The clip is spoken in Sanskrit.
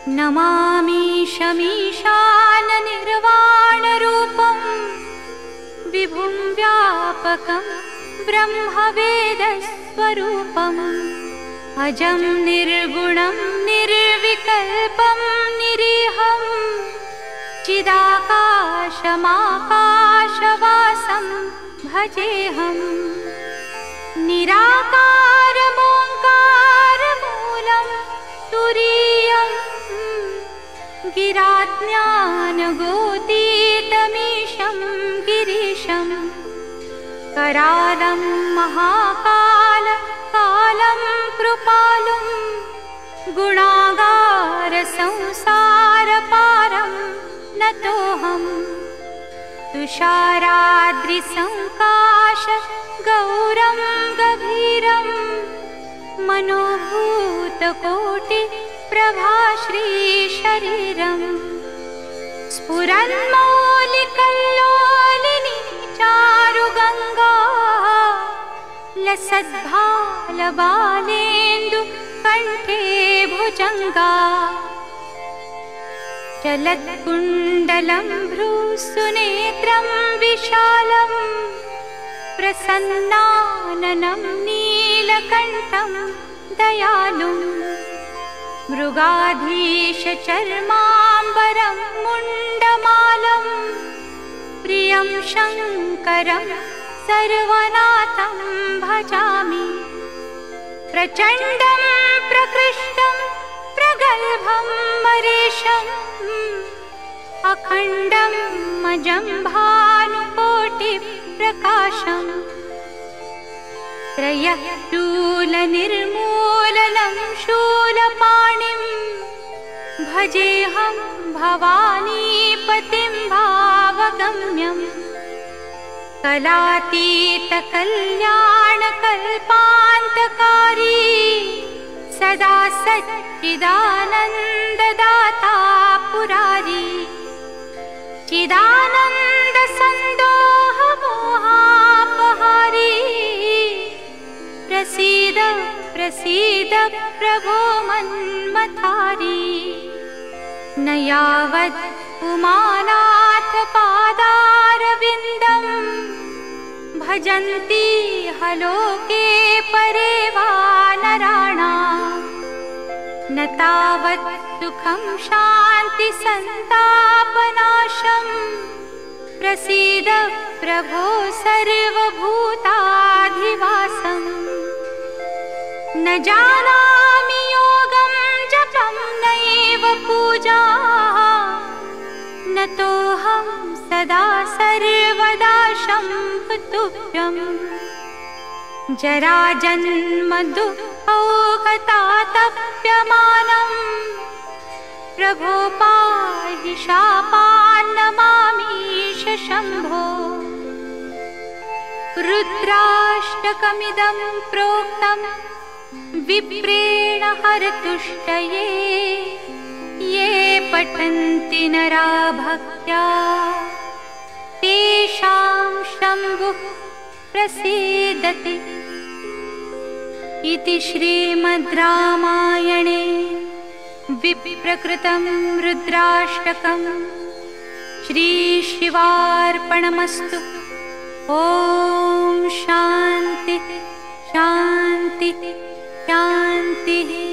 नमामि शमीशाननिर्वाणरूपं विभुं व्यापकं ब्रह्मवेदस्वरूपम् अजं निर्गुणं निर्विकल्पं निरीहं चिदाकाशमाकाशवासं भजेऽहम् निराकारमोङ्कारमूलं तुरीयं गिराज्ञानगोतीतमीशं गिरीशं करालं महाकालं कृपालुं गुणागारसंसारपारं नतोऽहम् तुषाराद्रिसङ्काश गौरं गभीरं मनोभूतकोटिप्रभाश्रीशरीरं स्फुरन्मौलिकल्लोलिनी चारुगङ्गा लसद्भालबालेन्दुकण्ठे भुजङ्गा चलत्कुण्डलं भ्रूसुनेत्रं विशालं प्रसन्नाननं नीलकण्ठं दयालुं मृगाधीशचर्माम्बरं मुण्डमालं प्रियं शङ्करं सर्वनाथं भजामि प्रचण्डं प्रकृष्टं प्रगल्भं मरीशम् अखण्डं मजं भानुकोटिप्रकाशम् त्रयशूलनिर्मूलनं शूलपाणिं भजेऽहं भवानीपतिं भावगम्यं कलातीतकल्याणकल्पान्तकारी सदा सच्चिदानन्ददाता पुरारी चिदानन्दसन्दोहमोहापहारी प्रसीद प्रसीद प्रभो मन्मथारी न यावत् उमानाथ पादारविन्दं भजन्ति हलोके परे वा नराणाम् न तावत् सुखं शान्ति सन्तापनाशं प्रसीद प्रभो सर्वभूताधिवासम् न जानामि योगं जपं नैव पूजा नतोऽहं सदा सर्वदा शम्भुतुभ्यं जराजन्म दुःखौघतातप्यमानं प्रभो पाहि शापान्नमामीश शम्भो रुद्राष्टकमिदं प्रोक्तं विप्रेण हरतुष्टये ये पठन्ति नरा भक्त्या तेषां शम्भुः प्रसीदति इति श्रीमद् रामायणे विप्रकृतं रुद्राष्टकं श्रीशिवार्पणमस्तु। ॐ शान्ति शान्ति शान्तिः।